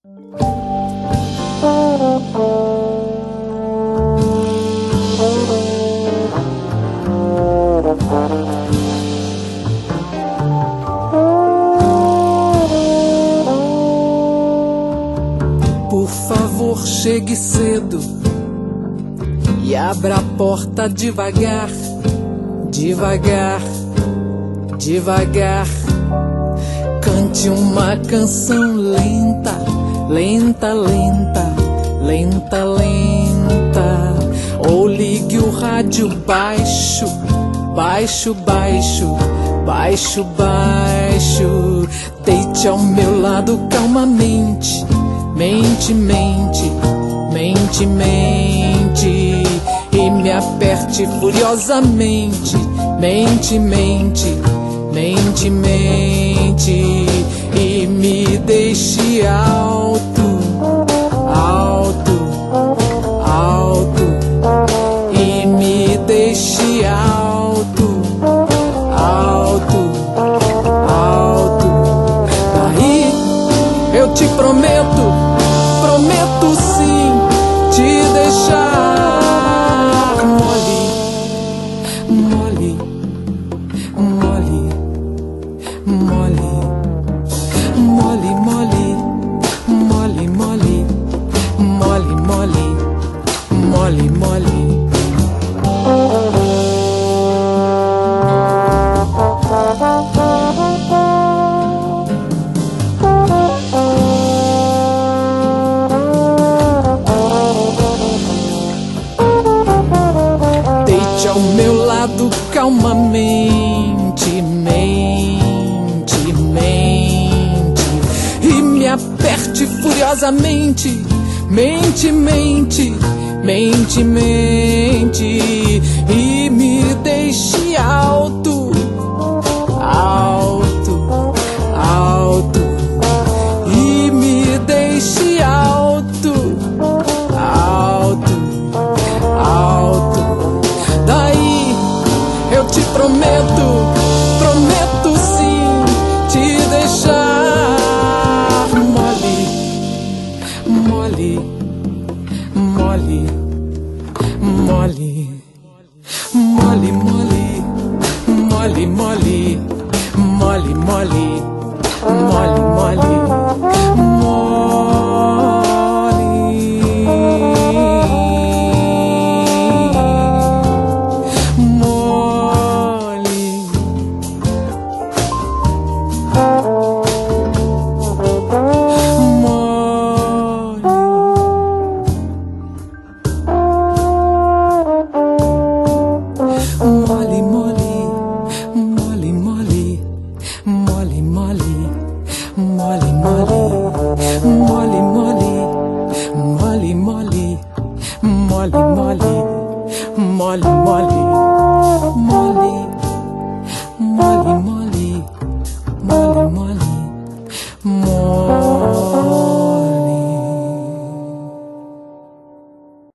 Por favor, chegue cedo e abra a porta devagar, devagar, devagar. Cante uma canção lenta, lenta, lenta, lenta, lenta. Ou ligue o rádio baixo, baixo, baixo, baixo, baixo. Deite ao meu lado calmamente, mente, mente, mente, mente. E me aperte furiosamente, mente, mente, mente, mente. E me deixe alto, alto, alto. E me deixe alto, alto, alto. Daí eu te prometo, prometo sim, te deixar mole, mole, mole, mole, mole, mole, mole, mole, mole, mole, mole. Deite ao meu lado calmamente, mente, mente. E me aperte furiosamente, mente, mente, mente, mente. E me deixe alto, alto, alto. E me deixe alto, alto, alto. Daí eu te prometo, prometo sim, te deixar mole, mole, mole.